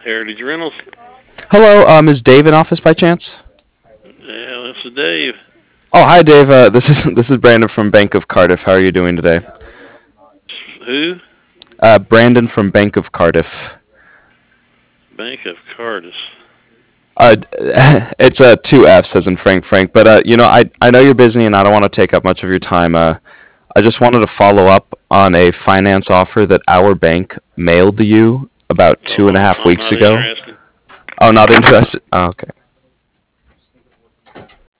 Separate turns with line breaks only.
Heritage Rentals.
Hello, is Dave in office by chance?
Yeah, this is Dave.
Oh, hi, Dave. This is Brandon from Bank of Cardiff. How are you doing today?
Who?
Brandon from Bank of Cardiff.
Bank of Cardis.
It's two F's as in Frank. But I know you're busy and I don't want to take up much of your time. I just wanted to follow up on a finance offer that our bank mailed to you about two
Oh,
and a half
I'm
weeks
not
ago.
interested.
Oh, not interested. Oh, okay.